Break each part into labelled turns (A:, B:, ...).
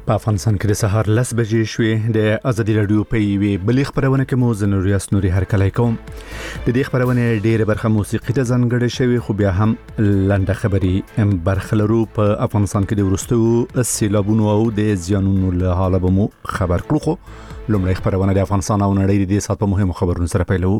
A: په افغانستان کې د سهار 10 بجې شوې د ازادي رادیو په یوې بلې خبرونه کې مو زنوریاس نوري هرکلی کوم. د دې خبرونه ډېره برخه موسیقي ته ځانګړې شوی خو بیا هم لنډه خبري برخه لرو. په افغانستان کې د ورستو سیلابونو او د زیانونو له حاله به مو خبر کړو. خو لومړی خبرونه د افغانستان او نړۍ د دې سات په مهمو خبرونو سره پیلو.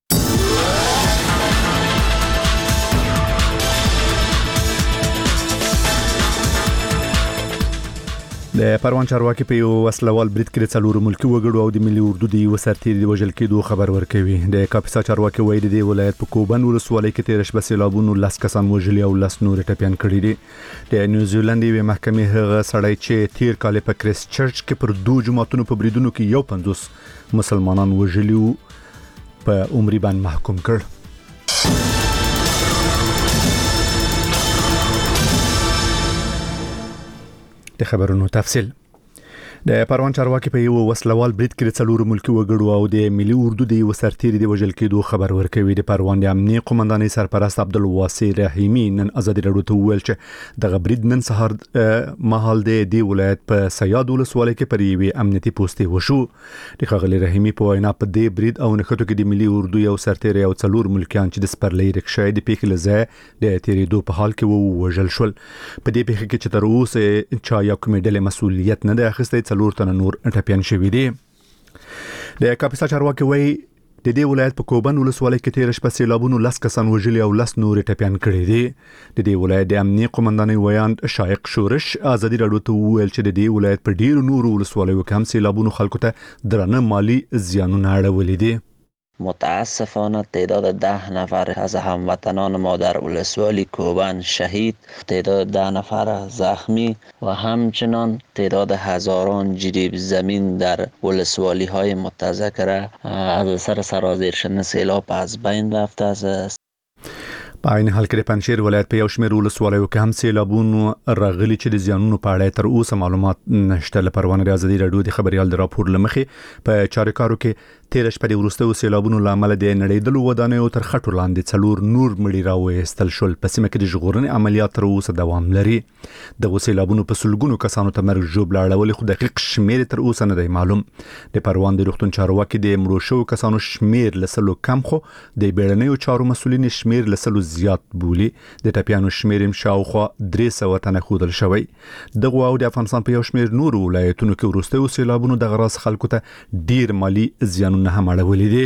A: د پروان چارواکي په یو وسلوال برید کې د څلورو ملکی وګړو او د ملي اردو د یو سرتیر د وژل کېدو خبر ورکوي. د کاپیسا چارواکي وایي د ولایت په کوبن ولسوالۍ کې تیر شپه سیلابونو 10 کسان وژلي او 10 نور ټپيان کړي دي. د نیوزیلند یوه محکمې هغه سړی چې تیر کال په کریسټ چرچ کې پر دوه جماعتونو په بریدونو کې یو 50 مسلمانان وژلي په عمري باندې محکوم کړ. د خبرونو تفصیل. د پروان چارواکي په یو وسلوال برید کې د څلورو ملکی وګړو او د ملي اردو د یو سرتیر د وژل کېدو خبر ورکوي. د پروان د امنیتي قومندانۍ سرپرست عبدالواسع رحیمی نن ازادي رادیو ته وویل چې د برید نن سهار مهال د ولایت په سیاد ولسوالۍ کې پر یوې امنیتي پوسټ وشو. د ښاغلي رحیمی په وینا په دې برید او نښتو کې د ملي اردو یو سرتیر او څلور ملکیان چې د سپرلۍ رکشې د پیښې لزه د تیریدو په حال کې وژل شول. په دې پیښه کې چې تر اوسه چا یو کومې ډلې مسؤلیت نه ده اخیستی. څلور تنه نور ټپيان شوي دي. د کاپیسا چارواکي وایي د دې ولایت په کوبن ولسوالۍ کې تیر شپه سیلابونو 10 کسان وژلي او 10 نور ټپيان کړي دي. د دې ولایت د امنیتي قومندانۍ ویاند شایق شورش ازادي رادیو ته وویل چې د دې ولایت په ډیرو نورو ولسوالیو کې هم سیلابونو خلکو ته درنه مالی زیانونه اړولي دي.
B: متاسفانه تعداد 10 نفر از هموطنان ما در ولسوالی کوبن شهید، تعداد 10 نفر زخمی و همچنان تعداد هزاران جریب زمین در ولسوالی های متذکره از اثر سرازیر شدن سیلاب از بین رفته است.
A: په عین حال کې د پنجشیر ولایت په یو شمېر ولسوالیو کې هم سیلابونو راغلي چې د زیانونو په اړه تر اوسه معلومات نشته. له پروان د ازادي رادیو د خبريال د راپور لمخې په چارکارو کې تیر شپه د ورستو سیلابونو لامل د نړیدلو ودانیو تر خټو لاندې څلور نور مړي راوېستل شول. په سیمه کې د ژغورنې عملیات تر اوسه دوام لري. د سیلابونو په سلګونو کسانو ته مرګ ژوبل اړول خو دقیق شمیر تر اوسه نه دی معلوم. د پروان د روغتون چارواکي د مړو شو کسانو شمیر لسلو کم خو د بیړنیو چارو مسولین شمیر لسلو زیات بولی. د ټپيانو شمیر شاوخوا 300 تنه خودل شوی. دغه او د افغانستان په یو شمیر نور ولایتونو کې ورستو سیلابونو د غراس خلکو ته ډیر مالی زیانونه هم اړولي دي.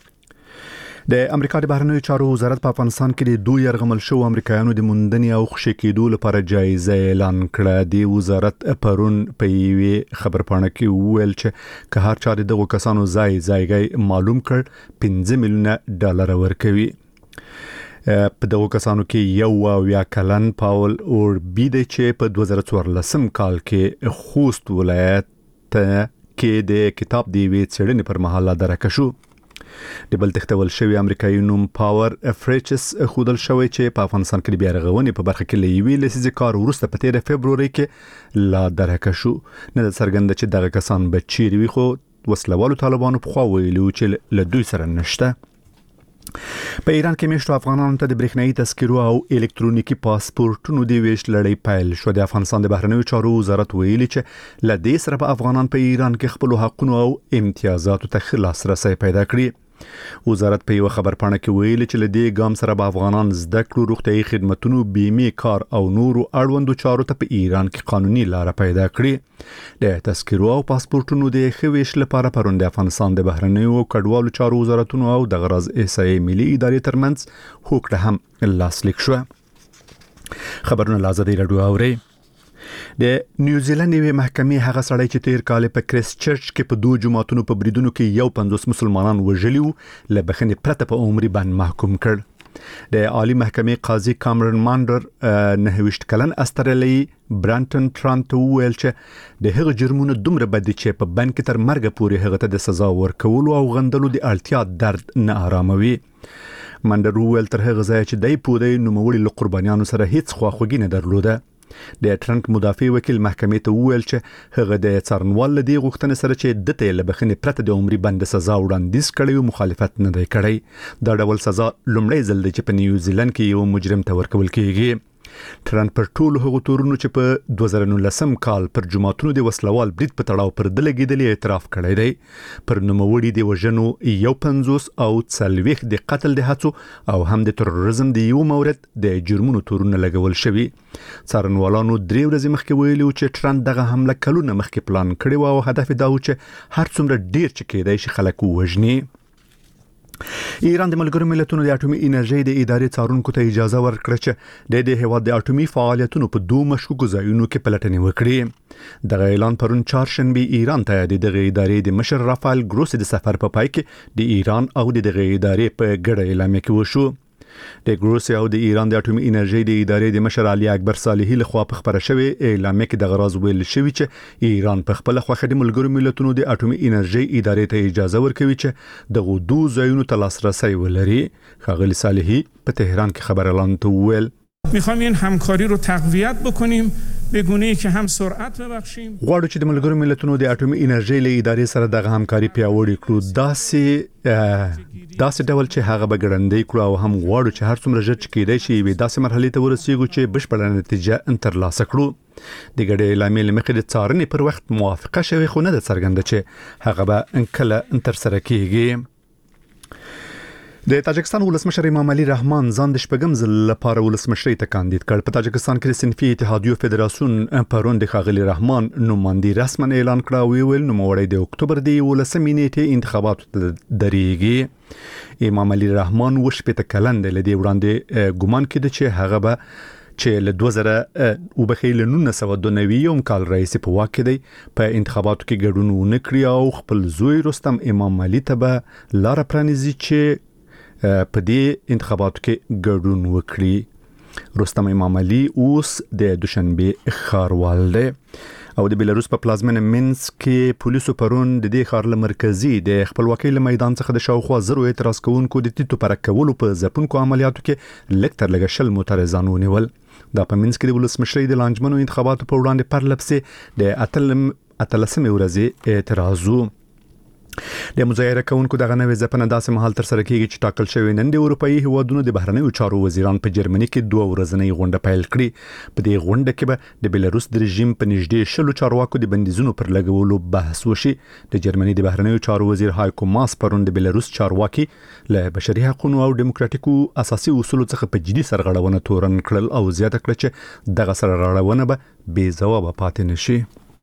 A: د امریکا د بهرنیو چارو وزارت په افغانستان کې د دوه يرغمل شو امریکایانو د موندنې او خوشی کېدو لپاره جایزه اعلان کړه. د وزارت پرون په یوې خبرپاڼه کې وویل چې که هر چا دغه کسانو ځایګي معلوم کړ 5 میلیونه ډالر ورکوي. په دغه کسانو کې یو یا کلن پاول اور بیده چې په 2014 کال کې خوست ولایت کې د کتاب دی وی څېړنې پر مهال درکه شو. د بل تختول شوی امریکایي نوم پاور افریچس خودل شوی چې په افغانستان کې بیا رغونې په برخه کې لوي لسیزه کار ورسته په 13 فبروري کې لا درکه شو. نه څرګنده چې دغه کسان بچیر وي خو وسلوالو طالبانو په خوا ویلو چې له دوی سره نشته. په ایران کې میشتو افغانانو ته د برېښنايي تذکرو او الکترونیکي پاسپورتونو د ویش لړۍ پیل شو. د افغانستان د بهرنیو چارو وزارت ویلي چې ل دې سره به افغانان په ایران کې خپل حقوقو او امتیازاتو ته لاسرسي پیدا کړي. وزارت په یو خبرپاڼه کې ویلي چې ل دې ګام سره به افغانان زده کړو روغتيایي خدماتو بیمه کار او نورو اړوندو چارو ته په ایران کې قانوني لار پیدا کړي. د تذکرو او پاسپورتونو د خویش لپاره پروند افغانستان د بهرنیو کډوالو چارو وزارتونو او د غرض احصایي ملي ادارې ترمنځ هوکړه هم لاسلیک شو. خبرونه لازم راډیو اوري. د نیوزیلند یوه محکمې هغه سړی چې تیر کال په کریسټ چرچ کې په دوه جماعتونو په بریدونو کې یو 50 مسلمانان وژلي وو له بخښنې پرته په عمري باندې محکوم کړ. د عالی محکمې قاضي کامرن مانډر 29 کلن استرالیي برانټن ټرانټ ویل چې د هغه جرمونو دومره بد چې په بند کې تر مرګ پورې هغه ته د سزا ورکولو او غندلو د اړتیا درد نه آراموي. مانډر ویل تر هغه ځای چې دای پوده نوموړي له قربانیانو سره هیڅ خواخوږي نه درلوده. د ټرنک مدافع وکیل محکمې ته وویل چې هغه د څارنوال لدی غوښتنې سره چې د ته لبخنې پرته د عمري بند سزا وړاندیز کړي مخالفت نه دی کړی. دا ډول سزا لومړی ځل دی چې په نیوزیلند کې یو مجرم ته ورکول کیږي. ټرمپ پر ټولو هغو تورونو چې په 2019 کال پر جماعتونو د وسلوال برید په تړاو پر د لګیدلې اعتراف کړی دی. پر نوموړي د وژنو 50 او 40 د قتل د هڅو او هم د تروریزم د یو مورد د جرمونو تورونه لګول شوي. څارنوالانو 3 ورځې مخکې ویلي چې ټرمپ دغه حمله کلونه مخکې پلان کړی و او هدف دا و چې هر څومره ډیر چې کېدای شي خلک ووژني. ایران د ملګرو ملتونو د اټومي انرژي د ادارې څارونکو ته اجازه ورکړه چې د هیواد د اټومي فعالیتونو په 2 مشکوکو ځایونو کې پلټنې وکړي. دغه اعلان پرون چهارشنبه ایران ته د دغه ادارې د مشر رافایل ګروسی د سفر په پای کې د ایران او د دغه ادارې په ګډه اعلامیه کې وشو. د ګروسی او د ایران د اټومي انرژي د ادارې د مشر علي اکبر صالحي لخوا په خبره شوی اعلامیه کې د غراض ویل شوی چې ایران په خپل خوخه د ملګرو ملتونو د اټومي انرژي ادارې ته اجازه ورکوي چې د غودو ځایونو ته لاسرسي ولري. ښاغلي صالحي په تهران کې خبر اعلان ویل
C: میخوام این همکاری رو تقویت بکنیم به گونه‌ای که هم سرعت ببخشیم.
A: غواړو چې د ملګرو ملتونو د اټومي انرژي له ادارې سره دغه همکاري پیاوړې کړو. داسې ډول چې هغه به ګړندې کړو او هم غواړو چې هر څومره ژر کېدای شي وي داسې مرحلې ته ورسیږو چې بشپړه نتیجه ترلاسه کړو. د ګډې اعلامیې لمخې د څارنې پر وخت موافقه شوې خو نه ده څرګنده چې هغه به کله تر سره کیږي. د تاجکستان ولسمشر امام علي رحمان ځان د شپږم ځل لپاره ولسمشرۍ ته کاندید کړ. په تاجکستان کې د صنفي اتحادیو فدراسیون پرون د ښاغلي رحمان نوماندي رسماً اعلان کړ او ویل نوموړی د اکتوبر د 11 نیټې انتخاباتو ته درېږي. امام علي رحمان وشپېته کلن دی. لدې وړاندې ګومان کېده چې هغه به چې له 1992 کال رئیس په واک کې دی په انتخاباتو کې ګډون ونه کړي او خپل زوی رستم امام علي ته به لار پرانیزي چې په دې انتخاباتو کې ګډون وکړي. رستم امام علي اوس د دوشنبه ښاروال دی او د بلاروس په پلازمینه مینسک کې پولیسو پرون د دې ښار له مرکزي د خپلواکۍ له میدان څخه د شاوخوا 0 اعتراض کوونکو د تیتو پر کولو په ځپونکو عملیاتو کې لکتر لګشل معترضان ونیول. دا په مینسک د ولسمشرۍ د لانجمنو انتخاباتو په وړاندې پرلپسې د 18 ورځې اعتراضو. د مظاهره کوونکو دغه نوې ځپنه داسې مهال تر سره کیږي چې ټاکل شوی نن د اروپאי هیوادونو د بهرنیو چارو وزیران په جرمني کې 2 ورځنۍ غونډه پیل کړې. په دې غونډه کې به د بلاروس د رژیم په نږدې 100 چارواکو د بندیزونو پر لګولو بحث وشي. د جرمني د بهرنیو چارو وزیر هایکو ماس پرون د بلاروس چارواکي له بشري حقوقو او دیموکراتیکو اساسي اصولو څخه په جدي سرغړونه تورن کړل او زیاته کړه چې دغه سرغړونه به بې ځوابه پاتې نشي.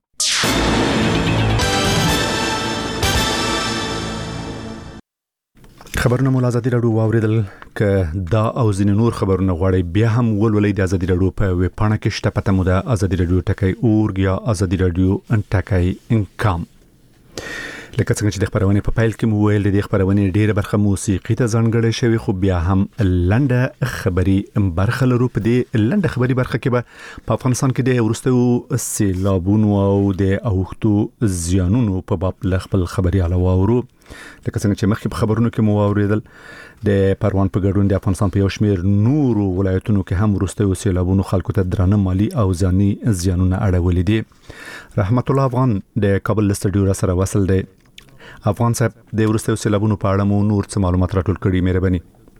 A: خبرونه مو آزادي راډیو واوریدل ک دا او ځینې نور خبرونه غواړي بیا هم ولولئ د آزادي راډیو په ویب پاڼه کې شته پته مو د آزادي راډیو ټکی اورګ یا آزادي راډیو ټکی انکام. لکه څنګه چې د خبرونه په پایل کې مو ویل د خبرونه ډیره برخه موسیقي ته ځانګړې شوی خو بیا هم لنډه خبري برخه لرو. په دې لنډه خبري برخه کې به په افغانستان کې د ورستو سیلابونو او د اوښتو زیانونو په باب خپل خبري علاوه لکه څنګه چې مخکې په خبرونو کې مو اوریدل د پروان په ګډون د افغانستان په یو شمېر نورو ولایتونو کې هم وروستیو سیلابونو خلکو ته درانه مالی او ځاني زیانونه اړولې دي. رحمت الله افغان د کابل استډیو سره وصل دی. افغان صاحب د وروستیو سیلابونو په اړه مو نور څه معلومات راټول کړي مهرباني.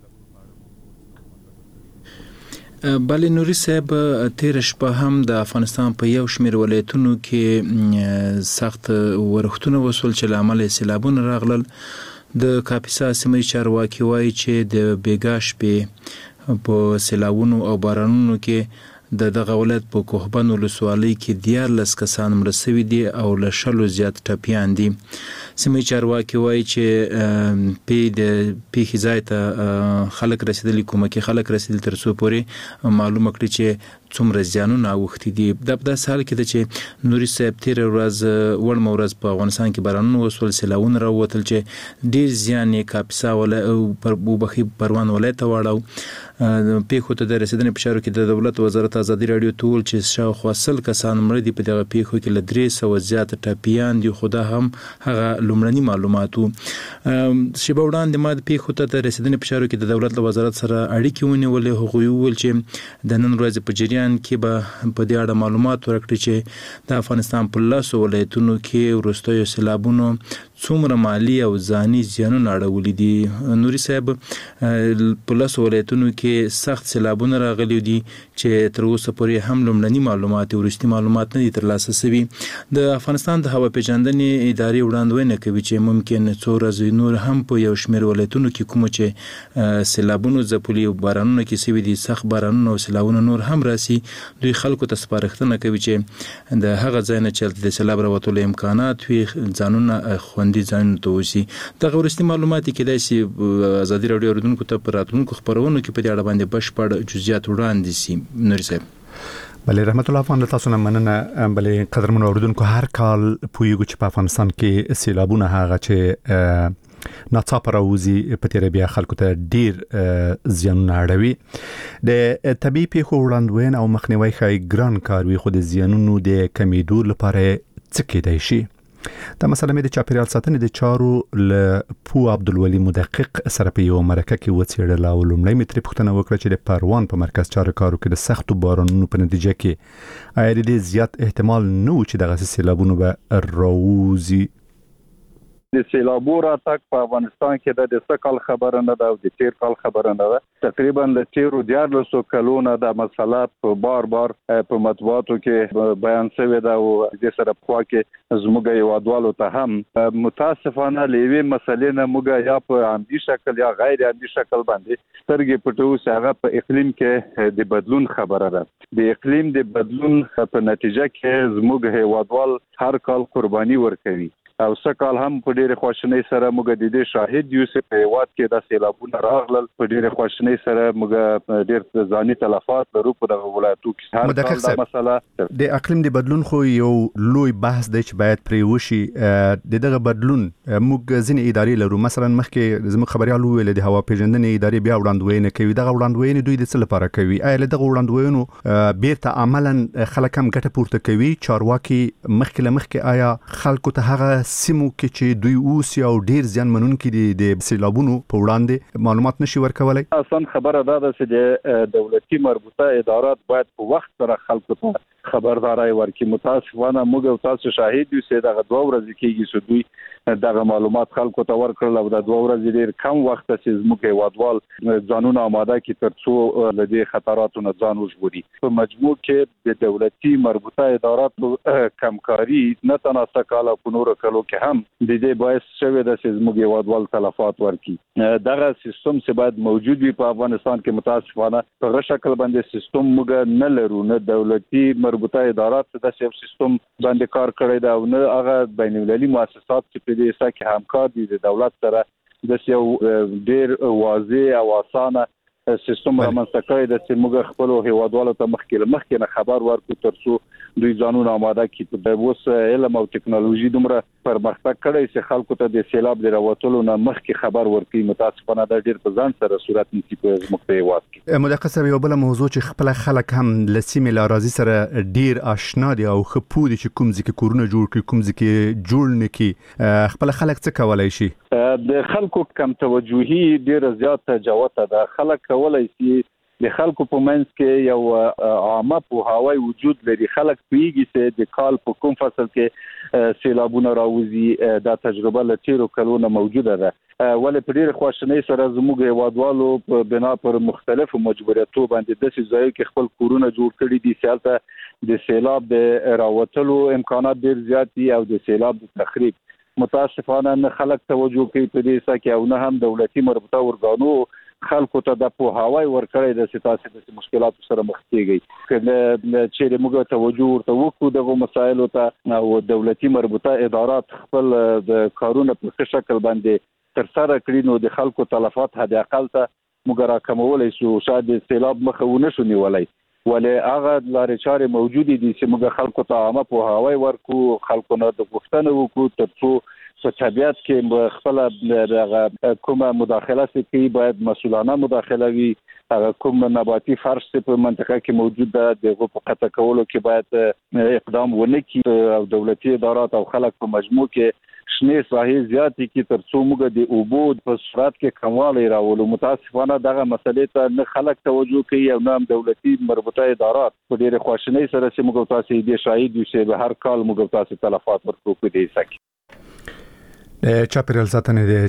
D: بله نوري صاحب تیر شپه هم د افغانستان په یو شمېر ولایتونو کې سخت ورښتونه وسول چې له امله سیلابونه راغلل. د کاپیسا سیمې چارواکي وایي چې د بیګا شپې په سیلابونو او بارانونو کې د دغه ولایت په کوهبند ولسوالۍ کې 14 کسان مړه شوي دي او له 100 زیات ټپیان دي. سیمې چارواکي وایي چې د پیښې ځای ته خلک رسیدلي کومکي خلک رسیدلي تر څو پورې معلومه کړي چې څومره زیانونه اوښتي دي. دا په داسې حال کې ده چې نوري صاحب تېره ورځ وړمه ورځ په افغانستان کې بارانونه وسول سیلابونه راووتل چې ډېر زیان یې کاپیسا پروان ولایت ته واړو. پیښو ته د رسیدنې په چارو کې د دولت وزارت ازادي راډیو ته وویل چې شاوخوا 100 کسان مړه دي. په دغه پیښو کې له 300 زیات ټپیان دي خو دا هم هغه لومړني معلومات وو. شیبه وړاندې ما د پیښو ته د رسیدنې په چارو کې د دولت وزارت سره اړیکې ونیولې. هغوی وویل چې د نن ورځې په جریان کې به په دې اړه معلومات ورکړي چې د افغانستان په 10 ولایتونو کې وروستیو سیلابونو څومره مالی او ځاني زیانونه اړولي دي. نوري صاحب په 10 ولایتونو کې سخت سیلابونه راغلي دي چې تر اوسه پورې هم لومړني معلومات او وروستي معلومات نه دي ترلاسه شوي. د افغانستان د هوا پیژندنې ادارې وړاندوینه کوي چې ممکن څو ورځې نور هم په یو شمېر ولایتونو کې کوم چې سیلابونو ځپلي او بارانونه کې سوي دي، سخت بارانونه او سیلابونه نور هم راسي. دوی خلکو ته سپارښتنه کوي چې د هغه ځای نه چې د سیلاب راوتلو امکانات وي ځانونه خوندي ځایونو ته وسي. دغه وروستي معلومات کېدای شي ازادي راډیو اوریدونکو ته په راتلونکو خپرونو کې په دې اړه باندې بشپړ جزئیات وړاندې شي. نوري صاحب
A: بله رحمت الله افغان تاسو نه مننه. بله قدرمن اوریدونکو هر کال پویګو چې په افغانستان کې سیلابونه هغه چې ناڅاپه راوځي په تیره بیا خلکو ته ډیر زیانونه اړوي. د طبي پیښو وړاندوینه او مخنیوي ښایي ګران کار وي، خو د زیانونو د کمیدو لپاره څه کېدای شي؟ دا مسله مې د چاپیریال ساتنې د چارو له پو عبدالولي مدقق سره په یو مرکه کې وڅېړله او لومړی مې ترې پوښتنه وکړه چې د پروان په مرکز چارو کارو کې د سختو بارانونو په نتیجه کې آیا د دې زیات احتمال نه و چې دغسې سیلابونه به راوځي؟
E: د سیلابو راتګ په افغانستان کې د سکل خبره نه ده او د تیر کال خبره نه ده. تقریبا له تیرو 14 کلونو د مسله په بار په مطبوعاتو کې بیان شوی ده او د سره په خوا کې زموږ یوادوالو ته هم متاسفانه لوي مسلې نه موږ یا په عمدي شکل یا غیر عمدي شکل باندې سترګې پټو چې هغه په اقلیم کې د بدلون خبره ده. د اقلیم د بدلون په نتیجه کې زموږ هیوادوال هر کال قرباني ورکوي او سکال هم په ډېر خوشنۍ سره موږ د دې شاهد یو چې په هیواد کې د سیلابونو راغلل. په ډېر خوشنۍ سره موږ ډېر ځاني تلفات لرو په دغه ولایتو کې. هر کال دا مسله
A: د اقلیم د بدلون خو یو لوی بحث دی چې باید پرې وشي. دغه بدلون موږ ځینې ادارې لرو، مثلا مخکې زموږ خبريال ویل د هوا پیژندنې ادارې بیا وړاندوینه کوي. دغه وړاندوینې دوی د څه لپاره کوي؟ آیا دغه وړاندوینو بیرته عملاً خلک هم ګټه پورته کوي؟ چارواکي مخکې آیا خلکو ته هغه سیمو کې چې دوی اوسي او ډیر زیان منونکي دي د سیلابونو په وړاندې معلومات نشي ورکولای؟
E: اصلا خبره ده چې د دولتي مربوطه ادارات باید په وخت سره خلکو ته خبرداري ورکړي. متاسفانه موږ تاسو شاهد یو چې دغه 2 ورځې کېږي چې دوی دغه معلومات خلکو ته ورکړل او د 2 ورځې ډیر کم وخت چې زموږ هیوادوال ځانونه آماده کړي ترڅو له دې خطراتو نه ځان وژغوري. په مجموع کې د دولتي مربوطه اداراتو کمکاري نه تناسب کاله په نور کلو کې هم د دې باعث شوی د زموږ هیوادوال تلفات ورکړي. دغه سیستم چې باید موجود وي په افغانستان کې متاسفانه په غیر شکل باندې سیستم موږ نه لرو. نه دولتي مربوطه ادارات د سیستم باندې کار کړی دا او نه هغه بین المللي مؤسسات چې په دې سره کې همکار دي د دولت سره د یو ډیر واضح او اسانه سیستم رامنځته کړی د چې موږ خپل هیوادوالو ته مخکې نه خبر ورکړو ترڅو دوی ځانونه آماده کړي. د اوس علم او ټکنالوژي دومره پرمختګ کړی چې خلکو ته د سیلاب د راوتلو نه مخکې خبر ورکړي. متاسفانه دا ډیر په ځان سره صورت نیسي په زموږ هیواد کې.
A: مدقسه یو بل موضوع چې خپل خلک هم لسیمه لارازي سره ډیر آشنا دي او خپودي چې کوم ځکه کورونه جوړ کړي کوم ځکه جوړ نکي، خپل خلک څه کولای شي؟
E: د خلکو کم توجهي ډیر زیات جوته ده. خلک کولای شي د خلکو په منځ کې یو عامه پوهاوی وجود لري. خلک پیږي چې د کال په کوم فصل کې سیلابونه راوځي. دا تجربه له تیرو کلونو موجوده ده. ولې په ډېر خوشنۍ سره زموږ هیوادوالو په بنا پر مختلفو مجبوریتو باندې د ځایو کې خپل کورونه جوړ کړي دي. سیالته د سیلاب د راوتلو امکانات ډېر زیات دي او د سیلاب د تخریب متاسفانه نه خلک توجه کوي په دې څه کې او نه هم دولتي مربوطه ورګانو خلکو ته د پوهاوی ورکړی د سیاسي د مشکلاتو سره مخ کیږي. چې موږ توجه ورته وکړو دغه مسایلو ته او دولتي مربوطه ادارات خپل د کارونه په شکل باندې تر سره کړي نو د خلکو تلفات حد اقل ته موږ راکمولای شو. شاید سیلاب مخونه شو نیولای ولې هغه لارې چارې موجودې دي چې موږ خلکو ته عامه پوهاوی ورکړو، خلکو نه د پوښتنه وکړو ترڅو په طبيعت کې خپل کومه مداخله کوي باید مسؤلانه مداخله وي. هغه کوم نباتي فرش په منطقه کې موجود ده دغه په قطع کولو کې باید اقدام ونه کړي او دولتي ادارات او خلک په مجموع کې شنه ساحې زیاتې کې ترڅو موږ د اوبو په سرعت کې کموالی راولو. متاسفانه دغه مسلې ته نه خلک توجه کوي او نه دولتي مربوطه ادارات په ډېر خوشنۍ سره چې موږ تاسو دې شاهد یو چې به هر کال موږ تاسو تلفات ورکو په دې سکه.
A: چاپیریال ساتنې د